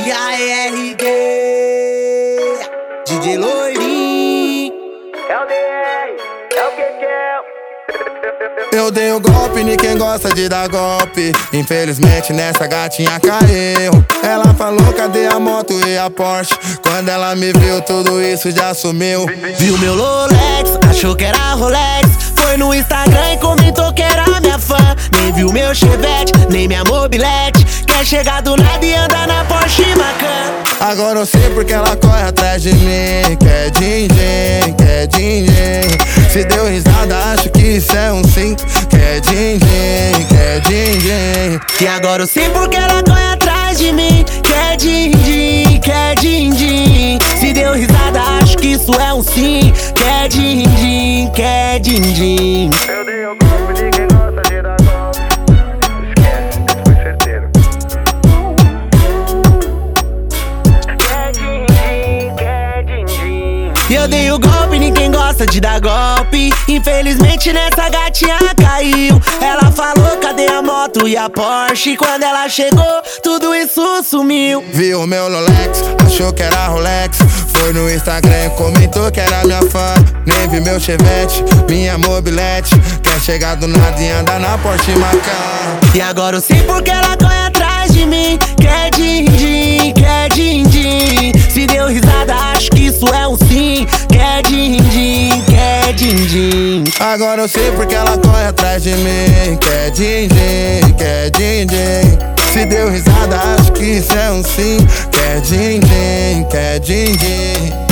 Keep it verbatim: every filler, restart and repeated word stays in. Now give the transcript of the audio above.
E a R G, D J Loirinho. É o D R, é o que que é? Eu dei o golpe em quem gosta de dar golpe. Infelizmente nessa gatinha caiu. Ela falou cadê a moto e a Porsche. Quando ela me viu tudo isso já sumiu. Viu meu Rolex, achou que era Rolex. Foi no Instagram e comentou que era minha fã. Nem viu meu Chevette, nem minha mobilete. Quer chegar do nada e andar na Porsche Macan. Agora eu sei porque ela corre atrás de mim. Quer din-din, quer din-din. Se deu risada acho que isso é um sim. Quer din-din, quer din-din. E agora eu sei porque ela corre atrás de mim. Quer din-din, quer din-din. Se deu risada acho que isso é um sim. Quer din-din, quer din-din. Eu dei o golpe de quem gosta de dar golpe. Esquece, isso foi certeiro. Quer din-din, quer din-din. E eu dei o golpe, ninguém gosta de dar golpe. Infelizmente nessa gatinha caiu. Ela falou cadê a moto e a Porsche. Quando ela chegou, tudo isso sumiu. Viu meu Rolex, achou que era Rolex. Foi no Instagram e comentou que era minha fã. Nem viu meu Chevette, minha mobilete. Quer chegar do nada e andar na Porsche Macan. E agora eu sei porque ela corre atrás de mim. Quer din-din, quer din-din. Se deu risada acho que isso é um sim. Quer din-din, quer din-din. Agora eu sei porque ela corre atrás de mim. Quer din-din, quer din-din. Se deu risada acho que isso é um sim. Quer din-din, quer din-din.